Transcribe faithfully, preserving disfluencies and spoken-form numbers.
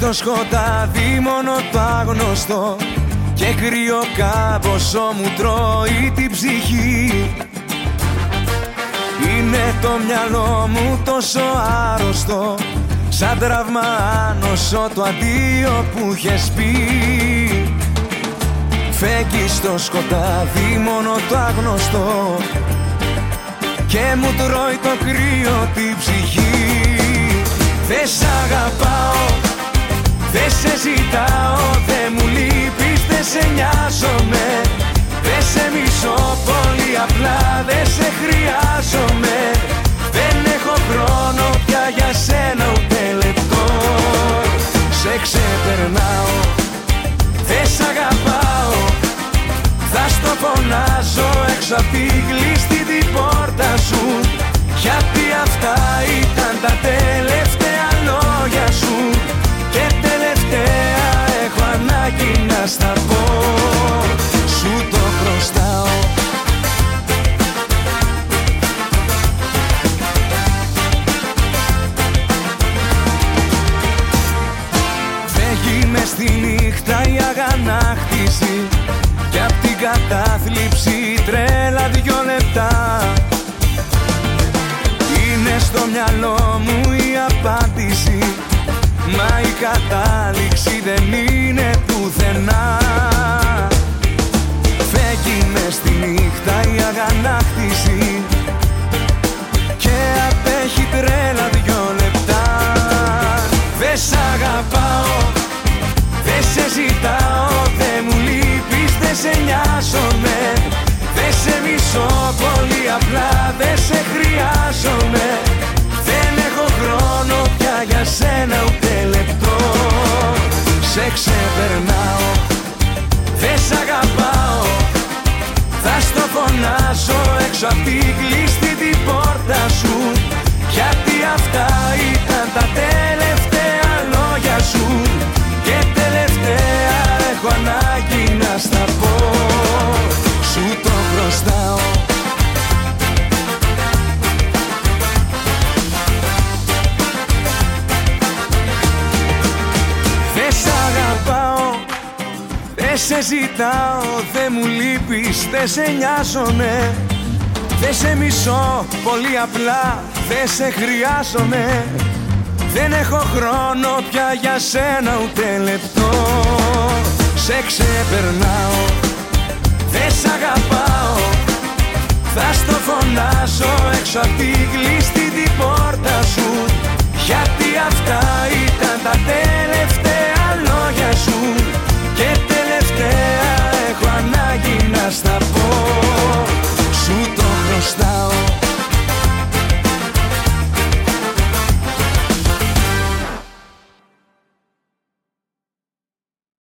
στο σκοτάδι μόνο το άγνωστο και κρύο κάμποσο μου τρώει την ψυχή. Είναι το μυαλό μου τόσο άρρωστο, σαν τραύμα άνοσο το αντίο που είχες πει. Φέγγει στο σκοτάδι μόνο το άγνωστο και μου τρώει το κρύο την ψυχή. Δε σ' αγαπάω, δε σε ζητάω, δε μου λείπεις, δε σε νοιάζομαι. Δε σε μισώ πολύ απλά, δε σε χρειάζομαι. Δεν έχω χρόνο πια για σένα ούτε λεπτό. Σε ξεπερνάω, δε σ' αγαπάω. Θα στο φωνάζω έξω απ' τη κλειστή την πόρτα σου, γιατί αυτά ήταν τα τελευταία λόγια σου. Και τελευταία έχω ανάγκη να στα πω, σου το χρωστάω. Φεύγει μες στη νύχτα η αγανάκτηση κι απ' την κατάθλιψη τρέλα δυο λεπτά. Είναι στο μυαλό μου η απάντηση, μα η κατάληξη δεν είναι πουθενά. Φεύγει μες στη νύχτα η αγανάκτηση και απέχει τρέλα δυο λεπτά. Δε σ' αγαπάω, δε σε ζητάω, δε μου λείπεις, δε σε νοιάζομαι. Δε σε μισώ πολύ απλά, δε σε χρειάζομαι. Δεν έχω χρόνο πια για σένα ούτε λεπτό. Σε ξεπερνάω, δε σ' αγαπάω. Θα στο φωνάσω έξω απ' τη κλειστή την πόρτα σου, γιατί αυτά ήταν τα τελευταία λόγια σου. Και τελευταία έχω ανάγκη να στα πω, σου το χρωστάω. Δε σ' αγαπάω, δε σε ζητάω, δε μου λείπεις, δε σε νοιάζομαι. Δε σε μισώ πολύ απλά, δε σε χρειάζομαι. Δεν έχω χρόνο πια για σένα ούτε λεπτό. Σε ξεπερνάω, δε σ' αγαπάω. Θα στο φωνάσω έξω απ' τη κλειστή την πόρτα σου, γιατί